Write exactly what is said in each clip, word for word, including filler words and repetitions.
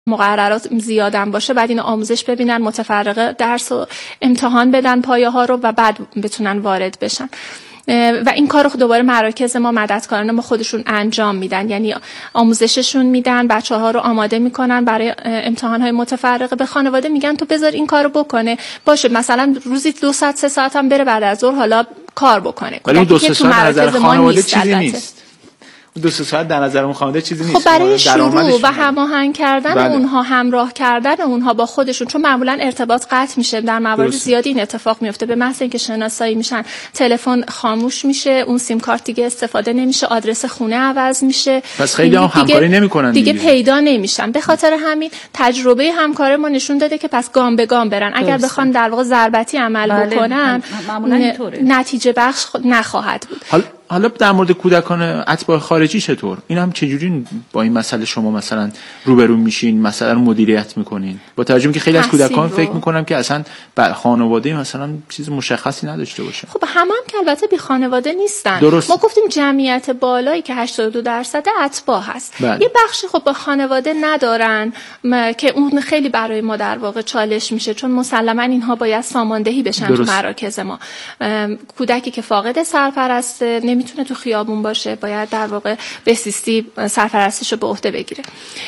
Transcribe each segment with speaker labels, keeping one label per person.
Speaker 1: مقررات زیادن باشه بعد اینو آموزش ببینن، متفرقه درس و امتحان بدن پایه ها رو و بعد بتونن وارد بشن. و این کارو دوباره مراکز ما مددکاران ما خودشون انجام میدن، یعنی آموزششون میدن، بچه‌ها رو آماده میکنن برای امتحان‌های متفرقه. به خانواده میگن تو بذار این کارو بکنه، باشه مثلا روزی دو ساعت سه ساعت هم بره بعد از ظهر حالا کار بکنه.
Speaker 2: ولی دو سه ساعت نظر خانواده چیزی نیست. دو سه ساعت در نظر خانواده چیزی نیست.
Speaker 1: خب برای شروع و هماهنگ کردن بله. اونها، همراه کردن اونها با خودشون، چون معمولا ارتباط قطع میشه، در موارد زیادی این اتفاق میفته، به محض اینکه شناسایی میشن تلفن خاموش میشه، اون سیم کارت دیگه استفاده نمیشه، آدرس خونه عوض میشه،
Speaker 2: پس خیلی هم همکاری نمیکنن
Speaker 1: دیگه, دیگه پیدا نمیشن. به خاطر همین تجربه همکار ما نشون داده که پس گام به گام برن. اگر بخوان در واقع ضربتی عمل بله. بکنن نتیجه بخش نخواهد بود.
Speaker 2: حال حالا در مورد کودکان اتباع خارجی چطور؟ این هم چجوری با این مسئله شما مثلا روبرو میشین، مسئله رو مدیریت میکنین؟ با توجه به که خیلی از کودکان رو. فکر میکنم که اصلا خانواده مثلا چیز مشخصی نداشته باشه.
Speaker 1: خب همه هم که البته بی خانواده نیستن.
Speaker 2: درست.
Speaker 1: ما گفتیم جمعیت بالایی که هشتاد و دو درصد اتباع هست. بله. یه بخشی خب با خانواده ندارن که اون خیلی برای ما در واقع چالش میشه، چون مسلما اینها باید ساماندهی بشن تو مراکز ما. کودکی که فاقد سرپرست میتونه تو خیابون باشه، باید در واقع بهسیستی سرپرستیشو به عهده بگیره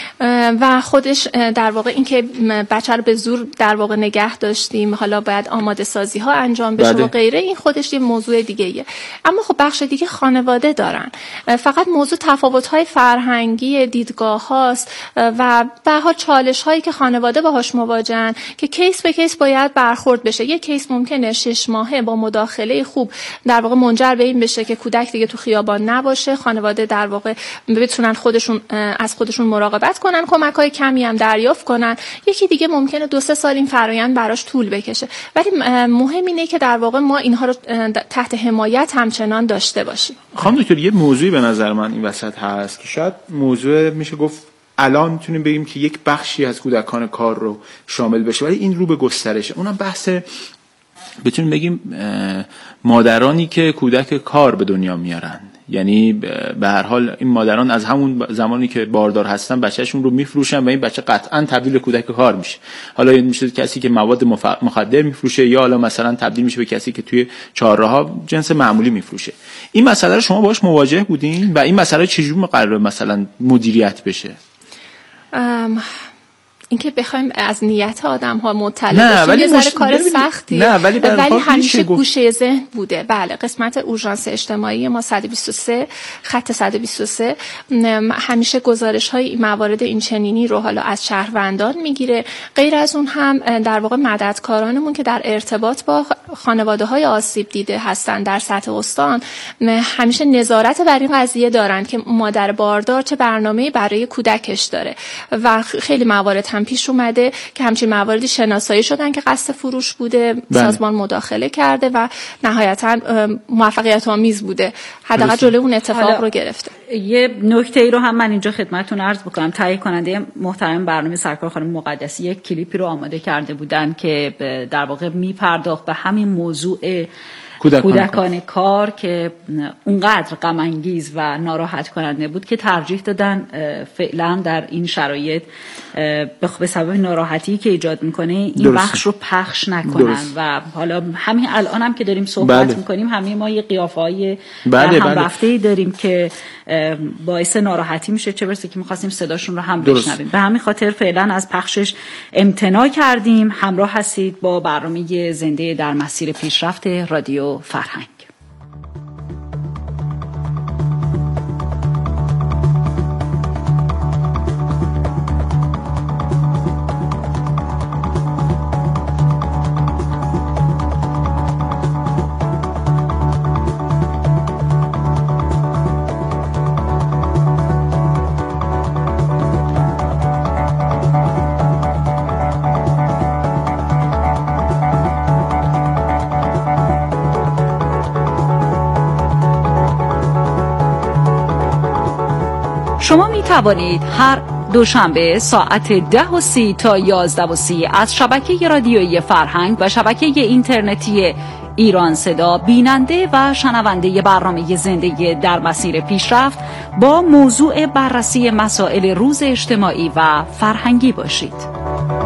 Speaker 1: و خودش در واقع این که بچه رو به زور در واقع نگه داشتیم، حالا باید آماده سازی ها انجام بشه و غیره، این خودش یه موضوع دیگه ایه. اما خب بخش دیگه خانواده دارن، فقط موضوع تفاوت های فرهنگی، دیدگاه هاست و به هر حال چالش هایی که خانواده باهاش مواجهن که کیس به کیس باید برخورد بشه. یه کیس ممکنه شش ماهه با مداخله خوب در واقع منجر به این بشه که کودک دیگه تو خیابان نباشه، خانواده در واقع بتونن خودشون از خودشون مراقبت کنن، کمک‌های کمی هم دریافت کنن. یکی دیگه ممکنه دو سه سال این فرآیند براش طول بکشه، ولی مهم اینه که در واقع ما اینها رو تحت حمایت همچنان داشته باشیم.
Speaker 2: خانم دکتر، یه موضوعی به نظر من این وسط هست که شاید موضوع میشه گفت الان میتونیم بگیم که یک بخشی از کودکان کار رو شامل بشه، ولی این رو به گسترشه. اونم بحث بتونیم بگیم مادرانی که کودک کار به دنیا میارن، یعنی به هر حال این مادران از همون زمانی که باردار هستن بچه‌شون رو میفروشن و این بچه قطعاً تبدیل به کودک کار میشه. حالا این میشه کسی که مواد مخدر میفروشه یا حالا مثلا تبدیل میشه به کسی که توی چهارراه جنس معمولی میفروشه. این مسئله رو شما باهاش مواجه بودین و این مسئله چجوری قراره مثلا مدیریت بشه؟
Speaker 1: ام... اینکه بخوایم از نیت آدم ها مطلع باشیم یه ذره کار سختی،
Speaker 2: نه ولی,
Speaker 1: ولی همیشه گوشه ذهن بوده. بله، قسمت اورژانس اجتماعی ما صد و بیست و سه خط صد و بیست و سه همیشه گزارش های موارد این چنینی رو حالا از شهروندان میگیره. غیر از اون هم در واقع مددکارانمون که در ارتباط با خانواده های آسیب دیده هستن در سطح استان همیشه نظارت بر این قضیه دارن که مادر باردار چه برنامه‌ای برای کودکش داره و خیلی موارد هم پیش اومده که همچین مواردی شناسایی شدن که قصد فروش بوده، بله. سازمان مداخله کرده و نهایتا موفقیت آمیز بوده، حداقل جلوی اون اتفاق رو گرفته.
Speaker 3: یه نکته ای رو هم من اینجا خدمتتون عرض بکنم. تهیه کننده محترم برنامه سرکار خانم مقدسی یک کلیپی رو آماده کرده بودن که در واقع میپرداخت به همین موضوع کودکان, کودکان کار که اونقدر غم انگیز و ناراحت کننده بود که ترجیح دادن فعلا در این شرایط به سبب ناراحتی که ایجاد میکنه این درست. بخش رو پخش نکنن درست. و حالا همین الان هم که داریم صحبت بله. میکنیم همه ما یه قیافه‌های بله هم بله. رفته‌ای داریم که باعث ناراحتی میشه، چه برسه که می‌خواستیم صداشون رو هم بشنویم. به همین خاطر فعلا از پخشش امتناع کردیم. همراه هستید با برنامه زنده در مسیر پیشرفت رادیو فرهنگ. شما می توانید هر دوشنبه ساعت ده و سی تا یازده و سی از شبکه رادیویی فرهنگ و شبکه اینترنتی ایران صدا بیننده و شنونده برنامه زندگی در مسیر پیشرفت با موضوع بررسی مسائل روز اجتماعی و فرهنگی باشید.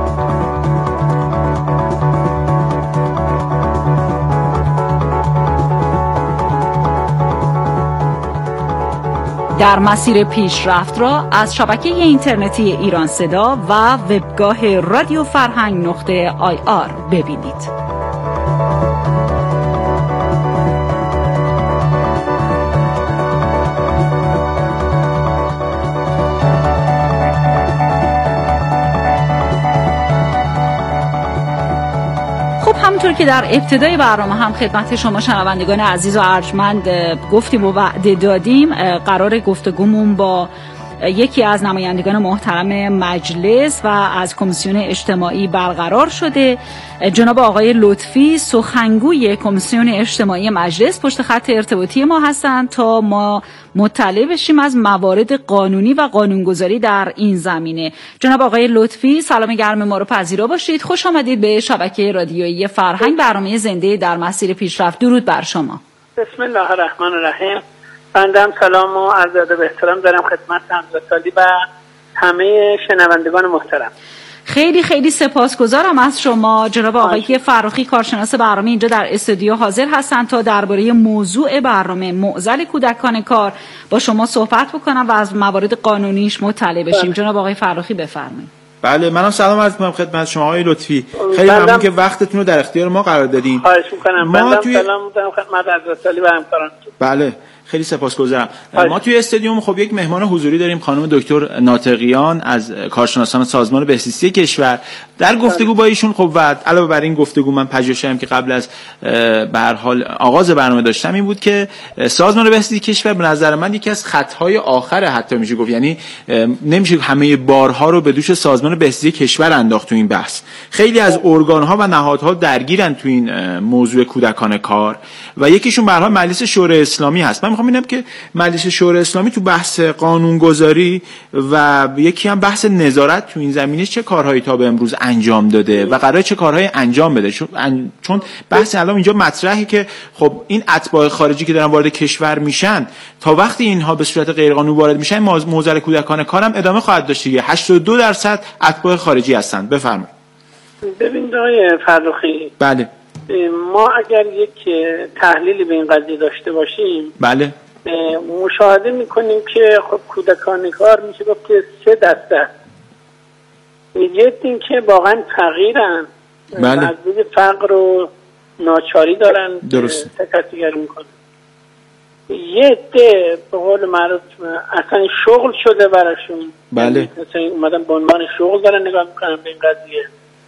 Speaker 3: در مسیر پیشرفت را از شبکه اینترنتی ایران صدا و وبگاه رادیو فرهنگ نقطه آی آر ببینید. همونطور که در ابتدای برنامه هم خدمت شما شنوندگان عزیز و ارجمند گفتیم و وعده دادیم، قرار گفتگومون با یکی از نمایندگان محترم مجلس و از کمیسیون اجتماعی برقرار شده. جناب آقای لطفی سخنگوی کمیسیون اجتماعی مجلس پشت خط ارتباطی ما هستند تا ما مطلع بشیم از موارد قانونی و قانونگذاری در این زمینه. جناب آقای لطفی سلام گرم ما رو پذیرا باشید. خوش آمدید به شبکه رادیویی فرهنگ، برنامه زنده در مسیر پیشرفت. درود بر شما.
Speaker 4: بسم الله الرحمن الرحیم. بنده سلام و عرض ادب و احترام دارم خدمت همزادی و همه شنوندگان محترم.
Speaker 3: خیلی خیلی سپاسگزارم از شما. جناب آقای فراخی کارشناس برنامه اینجا در استودیو حاضر هستند تا درباره موضوع برنامه معضل کودکان کار با شما صحبت بکنم و از موارد قانونیش مطلع بشیم. جناب آقای فراخی بفرمایید.
Speaker 2: بله، منم سلام عرض می‌کنم خدمت شما آقای لطفی. خیلی ممنون که وقتتون رو در اختیار ما قرار دادین.
Speaker 4: خواهش می‌کنم. ما توی... سلام می‌کنم خدمت حضرت و همکاران.
Speaker 2: بله، خیلی سپاسگزارم. ما توی استادیوم خب یک مهمان حضوری داریم، خانم دکتر ناطقیان از کارشناسان سازمان بهزیستی کشور. در گفتگو با ایشون خب و علاوه بر این گفتگو من پژوهشم که قبل از به هر حال آغاز برنامه داشتم این بود که سازمان بهزیستی کشور به نظر من یکی از خطهای آخر حتی میشه گفت، یعنی نمیشه همه بارها رو به دوش سازمان بهزیستی کشور انداخت تو این بحث. خیلی از ارگان‌ها و نهادها درگیرن تو این موضوع کودکان کار و یکیشون به هر حال مجلس شورای اسلامی هست. من میخوام ببینم که مجلس شورای اسلامی تو بحث قانونگذاری و یکی هم بحث نظارت تو این زمینه چه کارهایی تا به امروز انجام داده و قراره چه کارهایی انجام بده، چون بحث الان اینجا مطرحه که خب این اتباع خارجی که دارن وارد کشور میشن تا وقتی اینها به صورت غیرقانونی وارد میشن معضل کودکان کارم ادامه خواهد داشت دیگه. هشتاد و دو درصد اتباع خارجی هستند. بفرمایید.
Speaker 4: ببین آقای فرخی،
Speaker 2: بله
Speaker 4: ما اگر یک تحلیلی به این قضیه داشته باشیم
Speaker 2: بله
Speaker 4: مشاهده میکنیم که خب کودکان کار میشه گفت که سه دسته. یکی این که واقعا فقیرن،
Speaker 2: بله.
Speaker 4: از روی فقر و ناچاری دارن تکثیرگری میکنن. یه عده به قول معروف اصلا شغل شده براشون،
Speaker 2: بله
Speaker 4: مثلا اومدن به عنوان شغل دارن نگاه میکنن به این قضیه.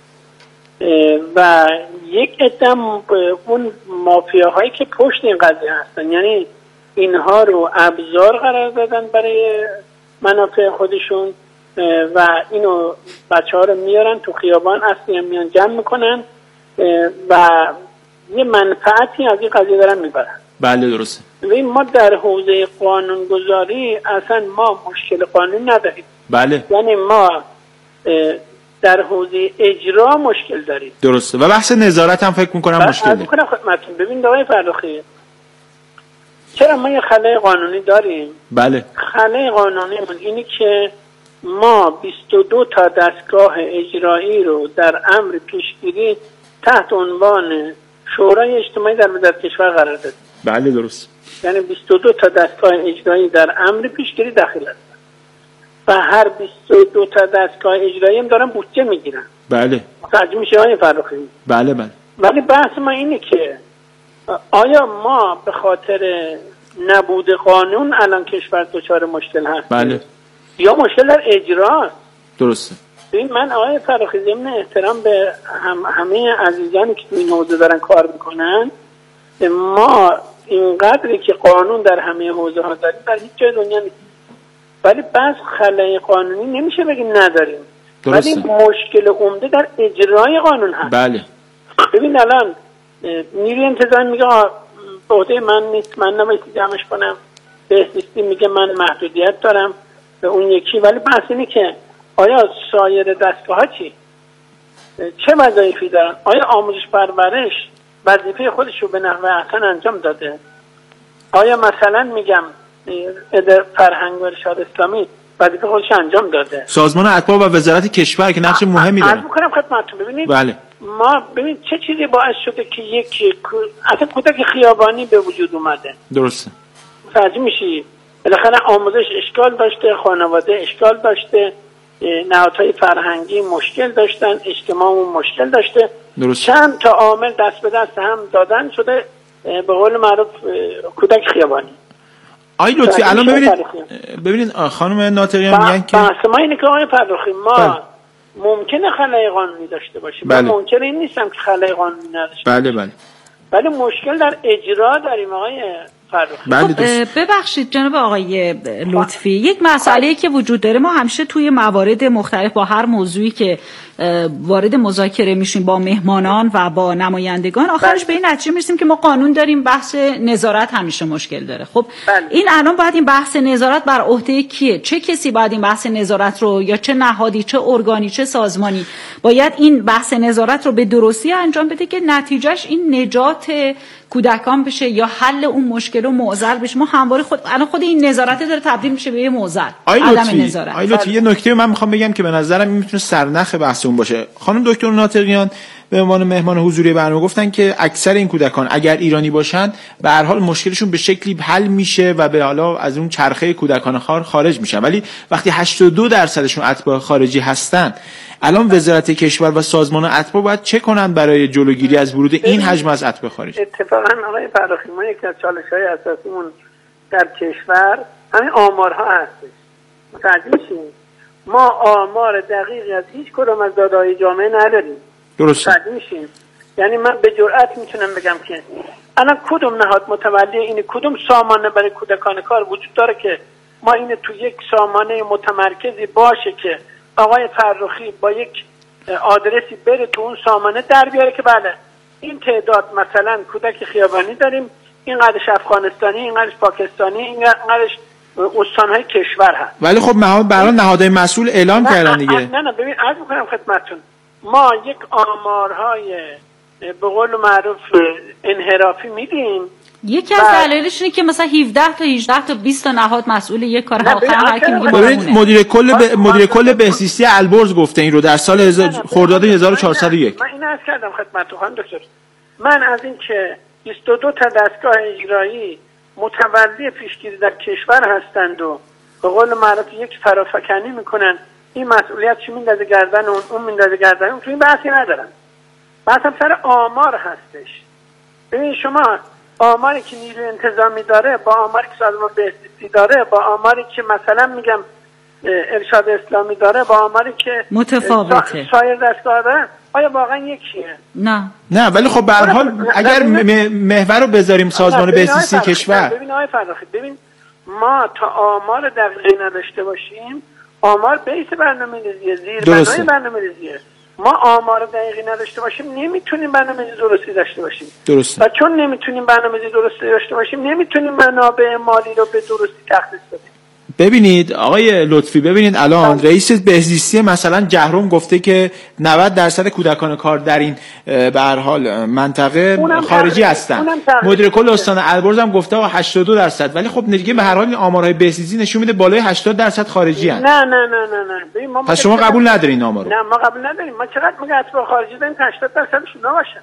Speaker 4: و یک عده اون مافیاهایی که پشت این قضیه هستن، یعنی اینها رو ابزار قرار دادن برای منافع خودشون و اینو بچه ها رو میارن تو خیابان، اصلی هم میان جمع میکنن و یه منفعتی از این قضیه دارن میبرن.
Speaker 2: بله درسته.
Speaker 4: ما در حوزه قانونگذاری اصلا ما مشکل قانونی نداریم.
Speaker 2: بله.
Speaker 4: یعنی ما در حوزه اجرا مشکل داریم.
Speaker 2: درسته. و بحث نظارت هم فکر میکنم مشکل داریم.
Speaker 4: میکنم خدمتتون. ببین آقای فرخی، چرا ما یه خلأ قانونی داریم؟
Speaker 2: بله.
Speaker 4: خلأ قانونیمون اینی که ما بیست و دو تا دستگاه اجرایی رو در امر پیشگیری تحت عنوان شورای اجتماعی در وزارت کشور قرار دادیم.
Speaker 2: بله درست.
Speaker 4: یعنی بیست و دو تا دستگاه اجرایی در امر پیشگیری داخل هستن و هر بیست و دو تا دستگاه اجرایی هم دارن بودجه میگیرن.
Speaker 2: بله.
Speaker 4: متوجه میشه آقای فرخی؟
Speaker 2: بله بله.
Speaker 4: ولی بحث ما اینه که آیا ما به خاطر نبود قانون الان کشور دچار مشکل هست؟
Speaker 2: بله.
Speaker 4: یا مشکل در اجراست؟
Speaker 2: درسته.
Speaker 4: این من آقای فرخی ضمن احترام به هم همه عزیزانی که این حوزه دارن کار میکنن، ما اینقدری که قانون در همه حوزه ها داریم در هیچ جای دنیا نیست، ولی بس خلأ قانونی نمیشه بگیم نداریم.
Speaker 2: درسته.
Speaker 4: ولی مشکل عمده در اجرای قانون هست.
Speaker 2: بله.
Speaker 4: ببین الان نیروی انتظامی میگه به عهده من نیست، من نباید جمعش کنم. بهزیستی میگه من محدودیت دارم به اون یکی. ولی بحث اینه که آیا سایر دستگاه ها چی؟ چه وظایفی دارن؟ آیا آموزش پرورش وظیفه خودش رو به نحو احسن انجام داده؟ آیا مثلا میگم اداره فرهنگ و ارشاد اسلامی وظیفه خودش انجام داده؟
Speaker 2: سازمان اتباع و وزارت کشور که نقش مهمی داره.
Speaker 4: عرض می‌کنم خدمتتون. ببینید
Speaker 2: بله.
Speaker 4: ما ببین چه چیزی باعث شده که یک اصلا کودک خیابانی به وجود اومده.
Speaker 2: درسته.
Speaker 4: متوجه میشی؟ بالاخره آموزش اشکال داشته، خانواده اشکال داشته، نهادهای فرهنگی مشکل داشتن، اجتماعمون مشکل داشته.
Speaker 2: درست.
Speaker 4: چند تا عامل دست به دست هم دادن شده به قول معروف کودک خیابانی.
Speaker 2: آی لطفی الان ببینید ببینید خانم ناطقیان میگن که
Speaker 4: بحث ما اینه که آقای فرخی ما بله. ممکنه خلای قانونی داشته باشیم.
Speaker 2: بله.
Speaker 4: من ممکنه این نیستم که خلای قانونی نداشته
Speaker 2: بله بله.
Speaker 4: ولی مشکل در اجرا داریم آقای
Speaker 3: خب ببخشید جناب آقای لطفی، یک مسئله‌ای که وجود داره، ما همیشه توی موارد مختلف با هر موضوعی که وارد مذاکره میشیم با مهمانان و با نمایندگان آخرش به این نتیجه میرسیم که ما قانون داریم، بحث نظارت همیشه مشکل داره. خب بله. این الان باید این بحث نظارت بر عهده کیه؟ چه کسی باید این بحث نظارت رو، یا چه نهادی، چه ارگانی، چه سازمانی باید این بحث نظارت رو به درستی انجام بده که نتیجهش این نجات کودکان بشه یا حل اون مشکل و معضل بشه؟ ما همواره خود الان خود این نظارت داره تبدیل میشه به یه معضل، عدم نظارت.
Speaker 2: آی لطفی یه نکته من میخوام بگم که به نظرم این میتونه سرنخ بحث اون باشه. خانم دکتر ناطقیان به عنوان مهمان حضوری برنامه گفتن که اکثر این کودکان اگر ایرانی باشن به هر حال مشکلشون به شکلی حل میشه و به حالا از اون چرخه کودکان خار خارج میشن، ولی وقتی هشتاد و دو درصدشون اتباع خارجی هستن، الان وزارت کشور و سازمان اتباع باید چه کنن برای جلوگیری از ورود این حجم از اتباع خارجی؟
Speaker 4: اتفاقا آقای فرخی ما یکی از چالش‌های اساسیمون در کشور همین آمارها هستش. متوجه میشین؟ ما آمار دقیقی از هیچ کدوم از داده‌های جامعه نداریم.
Speaker 2: درسته.
Speaker 4: متوجه میشین؟ یعنی من به جرئت میتونم بگم که الان کدوم نهاد متولی این کدوم سامانه برای کودکان کار وجود داره که ما اینو تو یک سامانه متمرکزی باشه که آقای فرخی با یک آدرسی بره تو اون سامانه در بیاره که بله این تعداد مثلا کودک خیابانی داریم، این قدرش افغانستانی، این قدرش پاکستانی، این قدرش استانهای کشور هست.
Speaker 2: ولی خب نهاد برای نهادهای مسئول اعلام کردن دیگه.
Speaker 4: نه نه ببین عرض می‌کنم خدمتتون، ما یک آمارهای به قول معروف انحرافی میدیم.
Speaker 3: یکی از دلایلش اینه که مثلا هفده تا هجده تا بیست تا نهاد مسئول یک کار، آخر هر کی میگه
Speaker 2: ببینید مدیر کل ب... مدیر کل بهزیستی البرز گفته این رو در سال هزار... خرداد هزار و چهارصد و یک.
Speaker 4: من این عرض کردم خدمتتون خانم دکتر، من از این که بیست و دو تا دستگاه اجرایی متولی پیشگیری در کشور هستند و به قول معروف یک فرافکنی میکنن، این مسئولیت چی میندازه گردن اون، اون میندازه گردن اون، تو این بحثی ندارم. بحثم سر آمار هستش. ببین شما آماری که نیروی انتظامی داره با آماری که سازمان بهزیستی داره با آماری که مثلا میگم ارشاد اسلامی داره با آماری که
Speaker 3: متفاوته
Speaker 4: سایر دستگاه داره، آیا واقعا یکیه؟
Speaker 3: نه
Speaker 2: نه ولی خب به هر حال اگر محور رو بذاریم سازمان بهزیستی کشور.
Speaker 4: ببین آقای فرخی، ببین ما تا آمار دقیقی نداشته باشیم، آمار بیس برنامه‌ریزی زیر بنای برنامه‌ریزیه، ما آمار دقیقی نداشته باشیم نمیتونیم برنامه‌ریزی درستی داشته باشیم.
Speaker 2: درسته.
Speaker 4: و چون نمیتونیم برنامه‌ریزی درستی داشته باشیم نمیتونیم منابع مالی رو به درستی تخصیص بدیم.
Speaker 2: ببینید آقای لطفی، ببینید الان رئیس بهزیستی مثلا جهرم گفته که نود درصد کودکان کار در این به هر حال منطقه خارجی هستن. مدیر کل استان البرز هم گفته هشتاد و دو درصد، ولی خب دیگه به هر حال این آمارهای بهزیستی نشون میده بالای هشتاد درصد خارجی هستن.
Speaker 4: نه نه نه نه نه ما
Speaker 2: پس شما قبول ندارین آمار رو؟
Speaker 4: نه ما قبول نداریم. ما چقدر میگه اتباع خارجی داریم هشتاد درصدشون نباشه.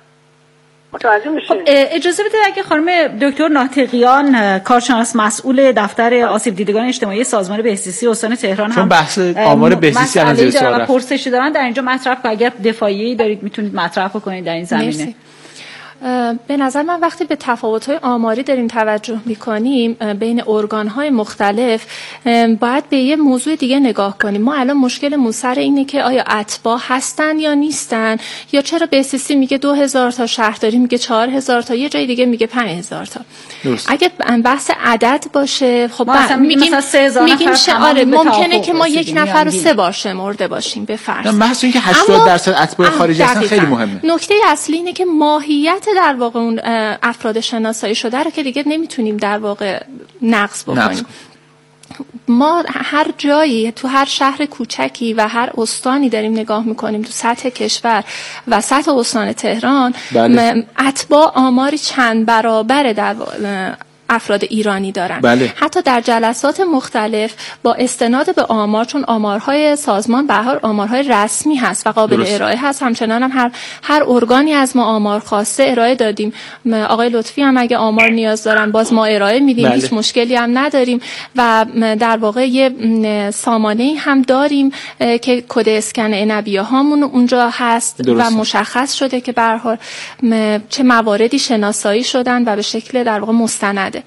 Speaker 3: خب اجازه بدید اگه خانم دکتر ناطقیان کارشناس مسئول دفتر آسیب دیدگان اجتماعی سازمان بهزیستی استان تهران هم
Speaker 2: چون بحث آمار بهزیستی از زیر سوال رفت
Speaker 3: پرسشی دارن در اینجا مطرح کنید، اگر دفاعی دارید میتونید مطرح کنید در این زمینه.
Speaker 1: مرسی. به نظر من وقتی به تفاوت‌های آماری داریم توجه می‌کنیم بین ارگان‌های مختلف، باید به یه موضوع دیگه نگاه کنیم. ما الان مشکل سر اینه که آیا اتباع هستن یا نیستن، یا چرا بهزیستی میگه دو هزار تا، شهرداری میگه چهار هزار تا، یه جای دیگه میگه پنج هزار تا. درست. اگه بحث عدد باشه خب میگیم میگیم آره ممکنه که ما یک نفر رو سه بار شمرده باشیم به فرض.
Speaker 2: بحث این که هشتاد درصد اتباع خارجی هستن خیلی مهمه.
Speaker 1: نکته اصلی اینه که ماهیت در واقع اون افراد شناسایی شده رو که دیگه نمیتونیم در واقع نقض بکنیم. ما هر جایی تو هر شهر کوچکی و هر استانی داریم نگاه میکنیم تو سطح کشور و سطح استان تهران، بله. اتباع آماری چند برابر در افراد ایرانی دارن.
Speaker 2: بله.
Speaker 1: حتی در جلسات مختلف با استناد به آمار، چون آمارهای سازمان به هر آمارهای رسمی هست و قابل درست. ارائه هست، همچنان هم هر هر ارگانی از ما آمار خواسته ارائه دادیم. آقای لطفی هم اگه آمار نیاز دارن باز ما ارائه میدیم، بله. هیچ مشکلی هم نداریم و در واقع یه سامانه‌ای هم داریم که کد اسکن عنبیه هامون اونجا هست درست. و مشخص شده که به هر حال چه مواردی شناسایی شدن و به شکل در واقع مستند.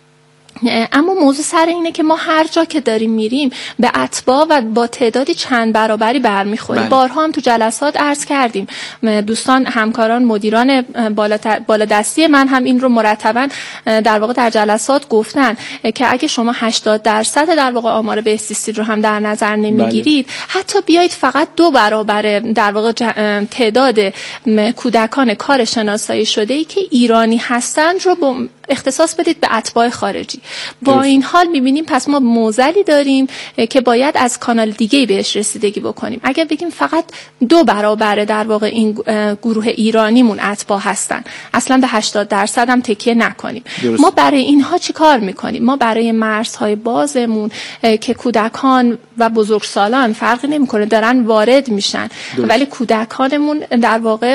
Speaker 1: اما موضوع سر اینه که ما هر جا که داریم میریم به اتباع و با تعدادی چند برابری برمیخوریم. بله. بارها هم تو جلسات عرض کردیم، دوستان همکاران مدیران بالادستی من هم این رو مرتبا در واقع در جلسات گفتن که اگه شما هشتاد درصد در واقع آمار بهزیستی رو هم در نظر نمیگیرید، بله. حتی بیایید فقط دو برابر در واقع تعداد کودکان کار شناسایی شده ای که ایرانی هستند رو با اختصاص بدید به اتباع خارجی. با این حال می‌بینیم پس ما معضلی داریم که باید از کانال دیگه‌ای بهش رسیدگی بکنیم. اگر بگیم فقط دو برابر در واقع این گروه ایرانیمون اتباع هستن، اصلا به هشتاد درصد هم تکیه نکنیم. درست. ما برای اینها چی کار می‌کنیم؟ ما برای مرزهای بازمون که کودکان و بزرگسالان فرقی نمی‌کنه دارن وارد میشن، درست. ولی کودکانمون در واقع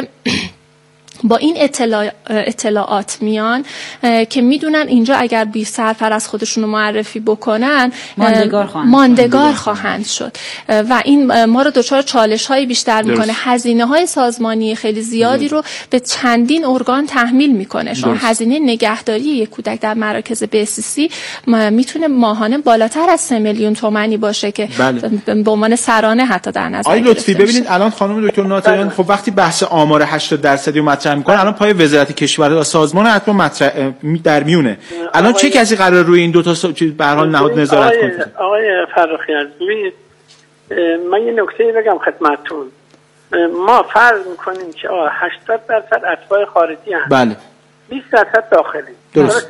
Speaker 1: با این اطلاع اطلاعات میان که میدونن اینجا اگر بی سرپر از خودشون رو معرفی بکنن
Speaker 3: ماندگار خواهند,
Speaker 1: ماندگار خواهند شد و این ما رو دچار چالش های بیشتر میکنه. هزینه های سازمانی خیلی زیادی رو به چندین ارگان تحمیل میکنه. شما هزینه نگهداری یک کودک در مراکز بهزیستی میتونه ماهانه بالاتر از سه میلیون تومانی باشه که به عنوان سرانه حتی در نظر
Speaker 2: گرفته. آقای لطفی ببینید الان خانم دکتر ناتایان خب وقتی بحث آمار هشتاد درصدی رو مطرح میکنه، الان پای وزارت کشور و سازمان اتباع مطرح در میونه. الان چه کسی قرار روی این دو تا چیز به هر حال نهاد نظارت کنه؟
Speaker 4: آقای فرخی عزیز، من یه نکته بگم خدمتتون. ما فرض میکنیم که آ هشتاد درصد اتباع خارجی هستند.
Speaker 2: بله.
Speaker 4: بیست درصد داخلی.
Speaker 2: درست.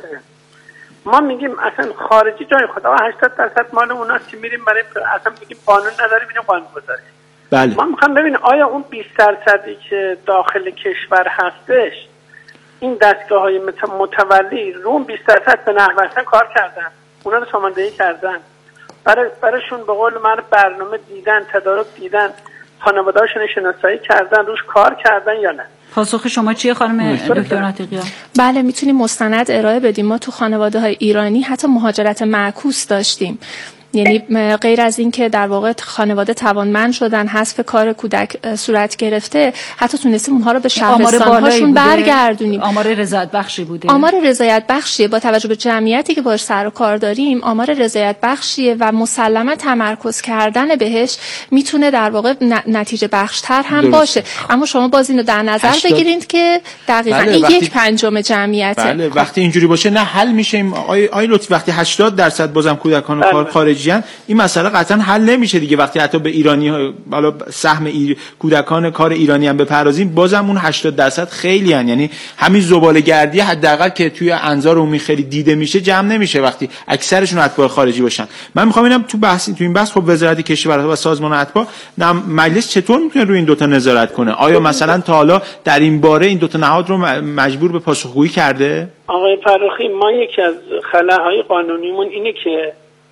Speaker 4: ما میگیم اصلا خارجی جای خود آ هشتاد درصد مال اوناست که میریم برای اصلا میگیم قانون نداریم، میگیم قانون گذاری.
Speaker 2: بله.
Speaker 4: ما میخوام ببینیم آیا اون بیست درصدی که داخل کشور هستش این دستگاه‌های متولی رو اون بیست درصد به نحو اصلا کار کردن، اونا رو ساماندهی کردن، برای برایشون به قول من برنامه دیدن، تدارک دیدن، خانواده‌هاشون شناسایی کردن، روش کار کردن یا نه؟
Speaker 3: پاسخ شما چیه خانم دکتر ناطقیان؟
Speaker 1: بله میتونیم مستند ارائه بدیم. ما تو خانواده‌های ایرانی حتی مهاجرت معکوس داشتیم، یعنی غیر از این که در واقع خانواده توانمند شدن، حذف کار کودک صورت گرفته، حتی تونستیم اونها رو به شهرستان‌هاشون برگردونیم.
Speaker 3: آمار رضایت بخشی بوده.
Speaker 1: آمار رضایت بخشیه، با توجه به جمعیتی که باهاش سر و کار داریم آمار رضایت بخشیه و مسلما تمرکز کردن بهش میتونه در واقع نتیجه بخشتر هم درست. باشه. اما شما باز اینو در نظر هشتاد... بگیرید که دقیقاً بله، این وقتی... یک پنجم جمعیته.
Speaker 2: بله وقتی اینجوری باشه نه حل میشه. آی آی لطفی وقتی هشتاد درصد بازم کودکان بله. کار خارجی این مسئله قطعا حل نمیشه دیگه. وقتی حتی به ایرانی ها بالا سهم ایر... کودکان کار ایرانی هم بپردازیم، بازم اون هشتاد درصد خیلی هن. یعنی همین زباله‌گردی حداقل که توی انظار عمومی خیلی دیده میشه جمع نمیشه وقتی اکثرشون اتباع خارجی باشن. من میخوام اینم تو بحث تو این بحث خب وزارت کشور و سازمان اتباع مجلس چطور میتونه روی این دو تا نظارت کنه؟ آیا مثلا تا حالا در این باره این دو تا نهاد رو مجبور به پاسخگویی کرده؟
Speaker 4: آقای فرخی، ما یکی از خلاهای قانونیمون اینه که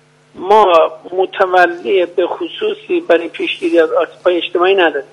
Speaker 4: ما متولی به خصوصی برای پیشگیری از آسیب‌های اجتماعی نداریم.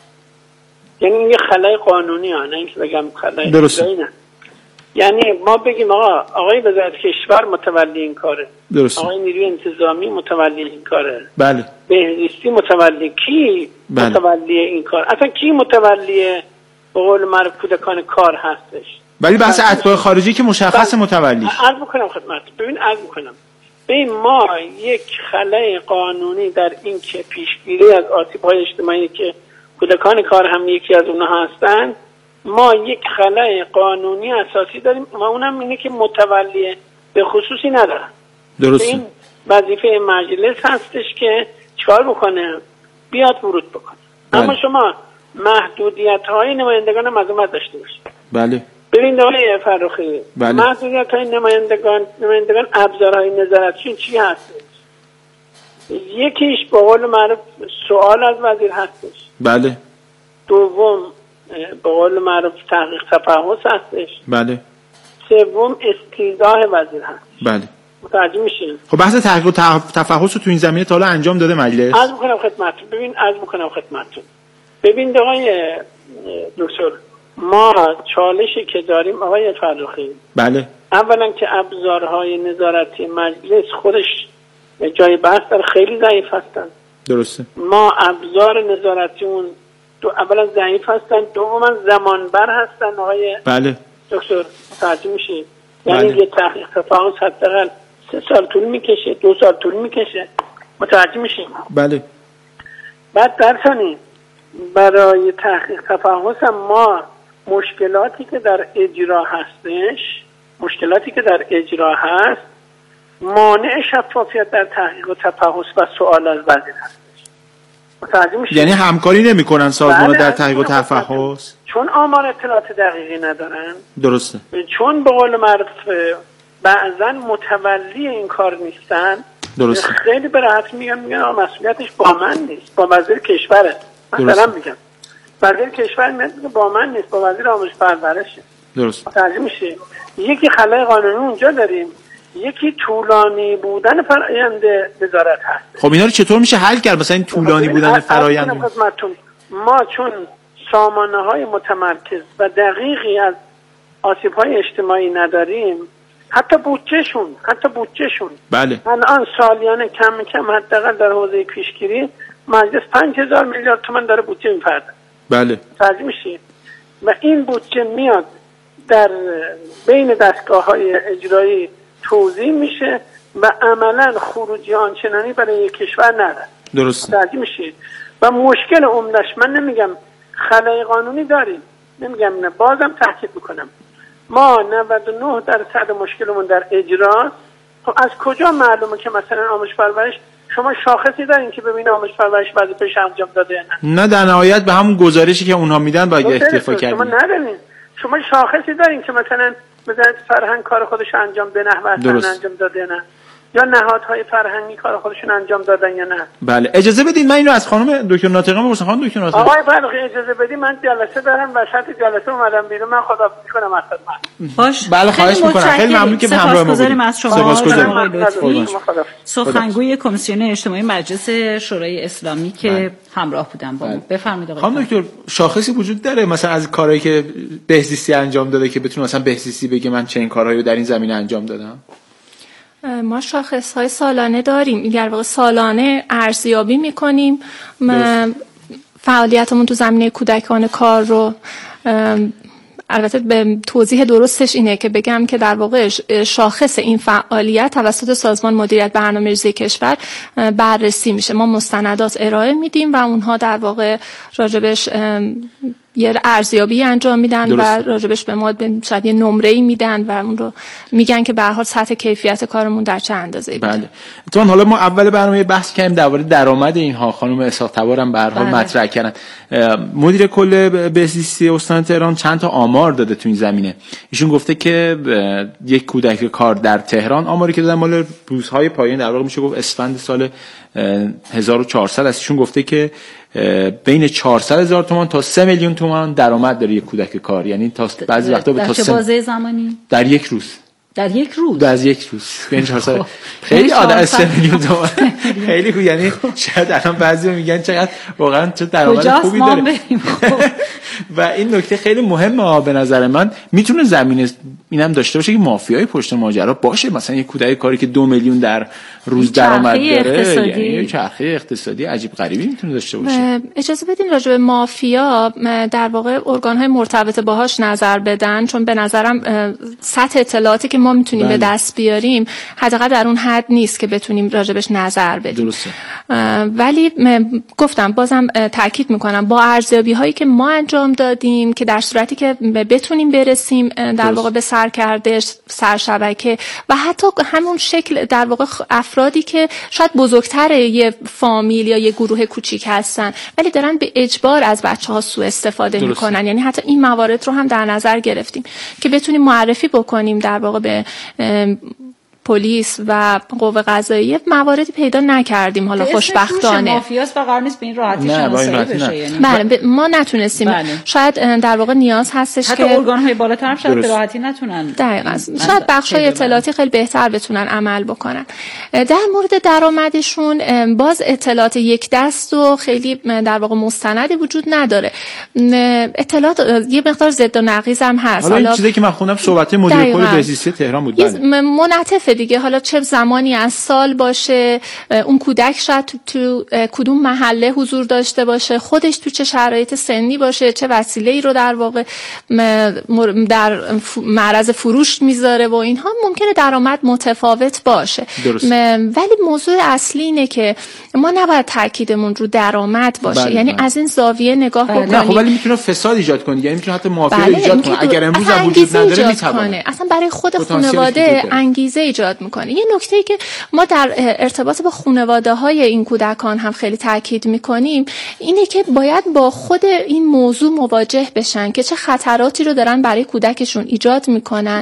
Speaker 4: یعنی این یه خلای قانونی ها، نه اینکه بگم خلای اجتماعی نه. یعنی ما بگیم آقا آقای وزارت کشور متولی این کاره،
Speaker 2: درست.
Speaker 4: آقای نیروی انتظامی متولی این کاره،
Speaker 2: بله.
Speaker 4: بهزیستی متولی، کی بله. متولی این کار؟ اصلا کی متولی به قول معروف کودکان کار هستش؟
Speaker 2: ولی بحث اتباع خارجی که مشخص متولی.
Speaker 4: عرض می‌کنم خدمت. ببین عرض می‌کنم ببین ما یک خلای قانونی در این که پیشگیری از آسیب‌های اجتماعی که کودکان کار هم یکی از اونها هستند، ما یک خلای قانونی اساسی داریم و اونم اینه که متولی به خصوصی ندارن.
Speaker 2: درسته.
Speaker 4: این وظیفه مجلس هستش که چیکار بکنه؟ بیاد ورود بکنه. بله. اما شما محدودیت‌های نمایندگان مظلومت داشته باشید.
Speaker 2: بله.
Speaker 4: ببین آقای فرخی،
Speaker 2: بله.
Speaker 4: محدودیت‌های نمایندگان نمایندگان ابزارهای نظارتشون چی هست؟ یکیش به قول معروف سوال از وزیر هستش.
Speaker 2: بله.
Speaker 4: دوم به قول معروف تحقیق تفحص هستش.
Speaker 2: بله.
Speaker 4: سوم استیضاح وزیر هست.
Speaker 2: بله.
Speaker 4: متوجه میشین؟
Speaker 2: خب بحث تحقیق و تفحص رو تو این زمینه تا حالا انجام داده مجلس؟
Speaker 4: عرض میکنم خدمتتون. ببین عرض میکنم خدمتتون. ببین آقای دکتر، ما چالشی که داریم آقای فرخی،
Speaker 2: بله،
Speaker 4: اولا که ابزارهای نظارتی مجلس خودش جای بحث در خیلی ضعیف هستن.
Speaker 2: درسته.
Speaker 4: ما ابزار نظارتی اون دو اولا ضعیف هستن، دوما زمانبر هستن آقای
Speaker 2: بله
Speaker 4: دکتر، متوجه میشید؟ یعنی
Speaker 2: بله.
Speaker 4: یه تحقیق تفحص حداقل سه سال طول میکشه، دو سال طول میکشه. متوجه میشید؟
Speaker 2: بله.
Speaker 4: بعد در ثانی برای تحقیق تفحص هم ما مشکلاتی که در اجرا هستش مشکلاتی که در اجرا هست مانع شفافیت در تحقیق و تفحص و سوال از وزیر هستش. متوجه میشید؟
Speaker 2: یعنی همکاری نمیکنن سازمان
Speaker 4: بله،
Speaker 2: در تحقیق و تفحص،
Speaker 4: چون آمار اطلاعات دقیقی ندارن.
Speaker 2: درسته.
Speaker 4: چون به قول معروف بعضا متولی این کار نیستن.
Speaker 2: درسته.
Speaker 4: خیلی به راحتی میگن میگن آقا مسئولیتش با من نیست، با وزیر کشوره. مثلا میگم وزیر کشور میگه با من نیست، با وزیر آموزش پرورشه.
Speaker 2: درست.
Speaker 4: متوجه میشی؟ یکی خلای قانونی اونجا داریم، یکی طولانی بودن فرآیند وزارت هست.
Speaker 2: خب اینا رو چطور میشه حل کرد؟ مثلا این طولانی بودن فرآیند
Speaker 4: ما چون سامانه‌های متمرکز و دقیقی از آسیب‌های اجتماعی نداریم، حتی بودجهشون حتی بودجهشون
Speaker 2: بله.
Speaker 4: الان سالیانه کم کم حداقل در حوزه پیشگیری مجلس پنج هزار میلیارد تومان داره بودجه می‌پرده.
Speaker 2: بله.
Speaker 4: متوجه میشید؟ و این بودجه میاد در بین دستگاه‌های اجرایی توزیع میشه و عملاً خروجی آنچنانی برای یک کشور نداره.
Speaker 2: درست.
Speaker 4: متوجه میشید؟ و مشکل عمدش، من نمیگم خلای قانونی داریم، نمیگم نه، بازم تاکید میکنم ما نود و نه درصد مشکلمون در اجراست. خب از کجا معلومه که مثلا آموزش پرورش شما شاخصی دارین که ببینید آموزش پرورش وظیفه‌اش انجام داده یا نه؟
Speaker 2: نه، در نهایت به همون گزارشی که اونها میدن باید اکتفا کردیم.
Speaker 4: شما ندارین. شما شاخصی دارین که مثلا وزارت فرهنگ کار خودش انجام به نحو انجام داده نه، یا نهادهای فرهنگی کار خودشون انجام دادن یا نه؟
Speaker 2: بله. اجازه بدید من اینو از خانم دکتر ناطقه بپرسم. خانم دکتر ناطقه،
Speaker 4: آقای فرخی اجازه بدید من جلسه دارم، وسط جلسه اومدم بیرون، من خداحافظی کنم از خدمت.
Speaker 3: باش.
Speaker 2: بله خواهش میکنم. خیلی ممنون که همراه ما بودید.
Speaker 3: از شما.
Speaker 2: سپاسگزاریم.
Speaker 3: سخنگوی کمیسیون اجتماعی مجلس شورای اسلامی که بله. همراه بودن با ما. بفرمایید آقای
Speaker 2: خانم دکتر، شاخصی وجود داره مثلا از کارهایی که بهزیستی انجام داده که بتونه مثلا بهزیستی بگه من چه این کارهایی رو در این زمینه انجام دادم؟
Speaker 1: ما شاخص‌های سالانه داریم، در واقع سالانه ارزیابی می‌کنیم فعالیتمون تو زمینه کودکان کار رو. البته به توضیح درستش اینه که بگم که در واقع شاخص این فعالیت توسط سازمان مدیریت برنامه‌ریزی کشور بررسی میشه. ما مستندات ارائه میدیم و اونها در واقع راجبش یه ارزیابی انجام میدن درسته. و راجبش به ما شاید یه نمره‌ای میدن و اون رو میگن که به هر حال سطح کیفیت کارمون در چه اندازه‌ای بوده.
Speaker 2: بله. تو حالا ما اول برنامه بحث کردیم درباره درآمد اینها. خانم اسحاق تبار هم به هر حال مطرح کردن. مدیر کل بهزیستی استان تهران چند تا آمار داده تو این زمینه. ایشون گفته که یک کودک کار در تهران، آماری که دادن مال روزهای پایان، در واقع میشه گفت اسفند سال هزار و چهارصد است. ایشون گفته که بین چهارصد هزار تومان تا سه میلیون تومان درآمد داره یک کودک کار، یعنی تا بعضی وقتا به تا
Speaker 3: چه بازه زمانی
Speaker 2: در یک روز
Speaker 3: در یک روز
Speaker 2: در یک روز بین چهارصد خیلی عادت سه میلیون تومان خیلی خوب. یعنی شاید الان بعضی میگن چقدر واقعا چه درآمد خوبی داره و این نکته خیلی مهمه به نظر من. میتونه زمینه اینم داشته باشه که مافیای پشت ماجرا باشه، مثلا یک کودک کاری که دو میلیون در روز درآمد داره، یعنی یک چرخه اقتصادی عجیب غریبی میتونه داشته باشه.
Speaker 1: اجازه بدین راجع به مافیا در واقع ارگان‌های مرتبط باهاش نظر بدن، چون به نظرم سطح اطلاعاتی که ما میتونیم بله. به دست بیاریم حداقل در اون حد نیست که بتونیم راجبش نظر بدیم.
Speaker 2: درسته.
Speaker 1: ولی گفتم بازم تاکید میکنم با ارزیابی هایی که ما انجام دادیم که در صورتی که بتونیم برسیم در واقع به سرکردش، سرشبکه و حتی همون شکل در واقع افرادی که شاید بزرگتر یه فامیل یا یه گروه کوچیک هستن ولی دارن به اجبار از بچه‌ها سوء استفاده درسته. میکنن، یعنی حتی این موارد رو هم در نظر گرفتیم که بتونیم معرفی بکنیم در واقع به پلیس و قوه قضاییه مواردی پیدا نکردیم حالا خوشبختانه.
Speaker 3: مافیاست و قرار نیست به این راحتی شناسایی بشه. یعنی
Speaker 1: بله ما نتونستیم. بله. شاید در واقع نیاز هستش
Speaker 3: حتی
Speaker 1: که
Speaker 3: ارگان‌های بالاتر هم شاید به راحتی نتونن.
Speaker 1: دقیقاً. شاید بخش‌های اطلاعاتی خیلی بهتر بتونن عمل بکنن. در مورد درآمدشون باز اطلاعات یک دست و خیلی در واقع مستندی وجود نداره. اطلاعات یه مقدار ضد و نقیض هم هست.
Speaker 2: حالا این چیزی که من خوندم صحبت مدیر کل بهزیستی تهران بود.
Speaker 1: بله. منعطف دیگه، حالا چه زمانی از سال باشه، اون کودک شاید تو, تو کدوم محله حضور داشته باشه، خودش تو چه شرایط سنی باشه، چه وسیله‌ای رو در واقع در معرض فروش میذاره و اینها ممکنه درآمد متفاوت باشه.
Speaker 2: درست.
Speaker 1: ولی موضوع اصلی اینه که ما نباید تاکیدمون رو درآمد باشه. بله یعنی بله. از این زاویه نگاه بکنیم.
Speaker 2: نه خب ولی میتونه فساد ایجاد کنه، یعنی میتونه حتی مافیا بله. ایجاد کنه. اگر امروز هم وجود نداره میتونه
Speaker 1: اصلا برای خود خانواده انگیزه ایجاد میکنه. یه نکته‌ای که ما در ارتباط با خانواده‌های این کودکان هم خیلی تاکید میکنیم اینه که باید با خود این موضوع مواجه بشن که چه خطراتی رو دارن برای کودکشون ایجاد میکنن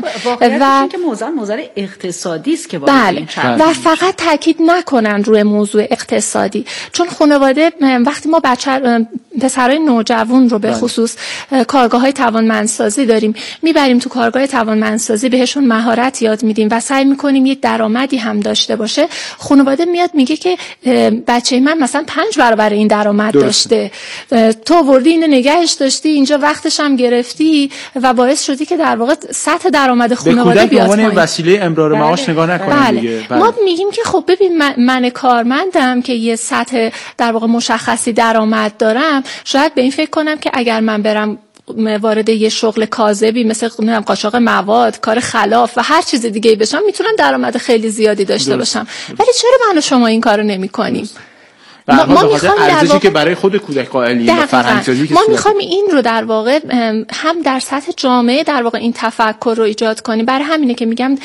Speaker 3: و که موضوع موضوع اقتصادی است که
Speaker 1: بله و فقط تاکید نکنن روی موضوع اقتصادی، چون خانواده وقتی ما بچه پسرای نوجوان رو به خصوص کارگاه‌های توانمندسازی داریم میبریم تو کارگاه توانمندسازی بهشون مهارت یاد میدیم و سعی میکنیم یک درآمدی هم داشته باشه، خانواده میاد میگه که بچه من مثلا پنج برابر این درآمد داشته، تو وردی اینو نگهش داشتی اینجا وقتش هم گرفتی و باعث شدی که در واقع سطح درآمد خانواده بیاد پایین.
Speaker 2: به کودک وسیله امرار معاش نگاه نکنیم
Speaker 1: بله. دیگه بله. ما میگیم که خب ببین من, من کارمندم که یه سطح در واقع مشخصی درآمد دارم، شاید به این فکر کنم که اگر من برم وارد یه شغل کاذبی مثل قاچاق مواد، کار خلاف و هر چیز دیگه بشم میتونم درآمد خیلی زیادی داشته درست. باشم درست. ولی چرا من و شما این کارو نمی‌کنیم؟
Speaker 2: ما, ما میخوایم ارزشی واقع... که برای خود کودک قائلیم و فرهنگ‌سازی
Speaker 1: ما میخوایم این رو در واقع هم در سطح جامعه در واقع این تفکر رو ایجاد کنیم. برای همینه که میگم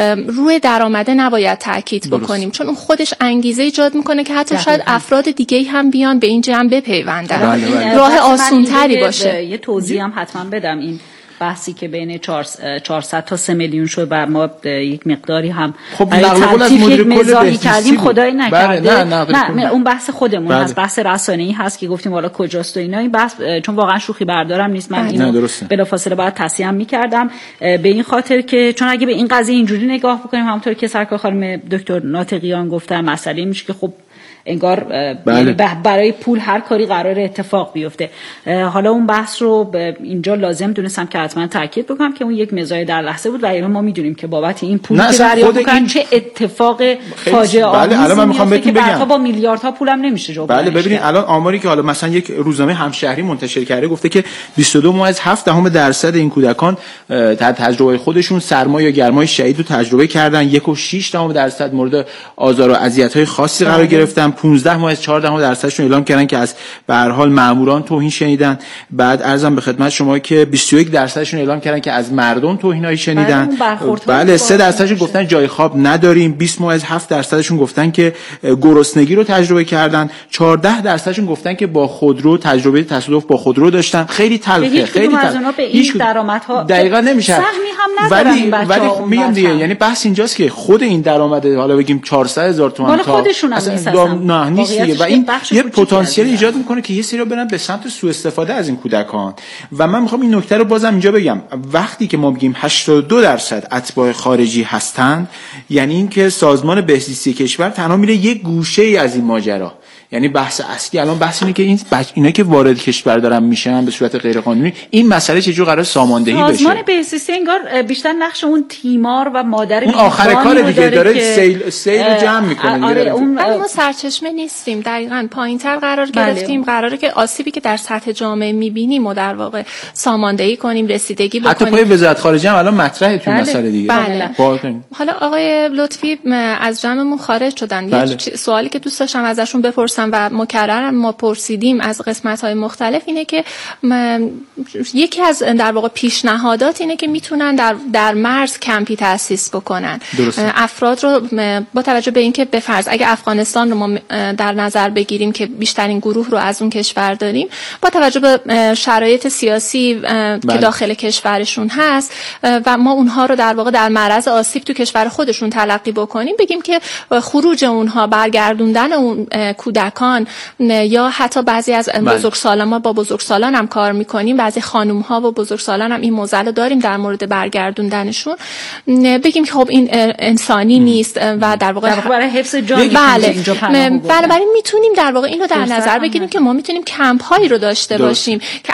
Speaker 1: روی درآمد نباید تاکید بکنیم، چون اون خودش انگیزه ایجاد میکنه که حتی شاید افراد دیگه هم بیان به این جمع بپیوندن.
Speaker 3: بله بله.
Speaker 1: راه آسان‌تری باشه.
Speaker 3: یه توضیح هم حتما بدم. این بحثی که بین چهارصد تا سه میلیون شد و ما یک مقداری هم
Speaker 2: خب نقل قول از مدیر کل بهزیستی
Speaker 3: کردیم خدای نکرده.
Speaker 2: بله نه, نه,
Speaker 3: نه اون بحث خودمون بله. از بحث رسانه‌ای هست که گفتیم والا کجاست و اینا. این بحث چون واقعا شوخی بردارم نیست، من اینو بلافاصله باید تصحیح می‌کردم به این خاطر که چون اگه به این قضیه اینجوری نگاه بکنیم همونطور که سرکار خانم دکتر ناطقیان گفتن مسئله میشه که خب انگار بله. برای پول هر کاری قراره اتفاق بیفته. حالا اون بحث رو اینجا لازم دونستم که حتما تاکید بکنم که اون یک مزایای در لحظه بود و الان ما میدونیم که بابت این پول که دریافت میکنن این... چه اتفاق فاجعه آمیزی
Speaker 2: بله. الان من میخوام بهتون بگم
Speaker 3: با میلیاردها پولم نمیشه جبرانش.
Speaker 2: بله ببینید الان آماری که حالا مثلا یک روزنامه همشهری منتشر کرده گفته که بیست و دو ممیز هفت دهم درصد این کودکان در تجربه خودشون سرما یا گرمای شدید رو تجربه کردن، یک و شش دهم درصد مورد آزار و اذیت‌های خاصی قرار گرفتن، پانزده ممیز چهار دهم درصدشون اعلام کردن که از به هر حال ماموران توهین شنیدن. بعد عرضم به خدمت شما که بیست و یک درصدشون اعلام کردن که از مردم توهینایی شنیدن. بله سه درصدشون گفتن جای خواب نداریم، بیست ممیز هفت درصدشون گفتن که گرسنگی رو تجربه کردن، چهارده درصدشون گفتن که با خودرو تجربه تصادف با خودرو داشتن. خیلی تلخه، خیلی تلخه.
Speaker 3: هیچ درآمدها
Speaker 2: دقیقاً نمیشه.
Speaker 3: سهمی هم ندارن
Speaker 2: ولی ولی میگم دیگه یعنی بحث اینجاست که خود این درآمد حالا بگیم چهارصد هزار تومان
Speaker 3: تا خودشون هم
Speaker 2: نه نیست دیگه و این یه پتانسیل ایجاد میکنه که یه سری برن به سمت سوء استفاده از این کودکان. و من میخوام این نکته رو بازم اینجا بگم، وقتی که ما میگیم هشتاد و دو درصد اتباع خارجی هستند یعنی این که سازمان بهزیستی کشور تنها میره یک گوشه ای از این ماجرا. یعنی بحث اصلی الان بحث اینه که این بچ... اینا که وارد کشور دارن میشن به صورت غیر قانونی، این مسئله چجوری قرار ساماندهی بشه؟
Speaker 3: سازمان بهزیستی انگار بیشتر نقش اون تیمار و مادر
Speaker 2: اون آخر کار دیگه داره که سیل سیل رو جمع میکنه.
Speaker 1: آره اون ما سرچشمه نیستیم، دقیقاً پایینتر قرار گرفتیم. بله. قراره که آسیبی که در سطح جامعه میبینیم و در واقع ساماندهی کنیم، رسیدگی بکنیم.
Speaker 2: حتی پای وزارت خارجه هم الان مطرحه تو مسئله دیگه.
Speaker 1: بله. حالا آقای لطفی از جمعمون خارج شدن. بله. یه سوالی که دوست داشتم ازشون بپرسم میپرسن و مکررن ما پرسیدیم از قسمت‌های مختلف اینه که یکی از در واقع پیشنهادات اینه که میتونن در در مرز کمپی تأسیس بکنن. درسته. افراد رو با توجه به اینکه به فرض اگه افغانستان رو ما در نظر بگیریم که بیشترین گروه رو از اون کشور داریم، با توجه به شرایط سیاسی بله. که داخل کشورشون هست و ما اونها رو در واقع در معرض آسیب تو کشور خودشون تلقی بکنیم، بگیم که خروج اونها، برگردوندن اون کودکان یا حتی بعضی از بزرگسالان، ما با بزرگسالان هم کار میکنیم، بعضی خانم ها و بزرگسالان هم این موزل داریم در مورد برگردوندنشون، بگیم که خب این انسانی نیست و در واقع
Speaker 3: برای حفظ جان
Speaker 1: بله بنابراین میتونیم در واقع اینو در نظر بگیریم که ما میتونیم کمپ هایی رو داشته باشیم که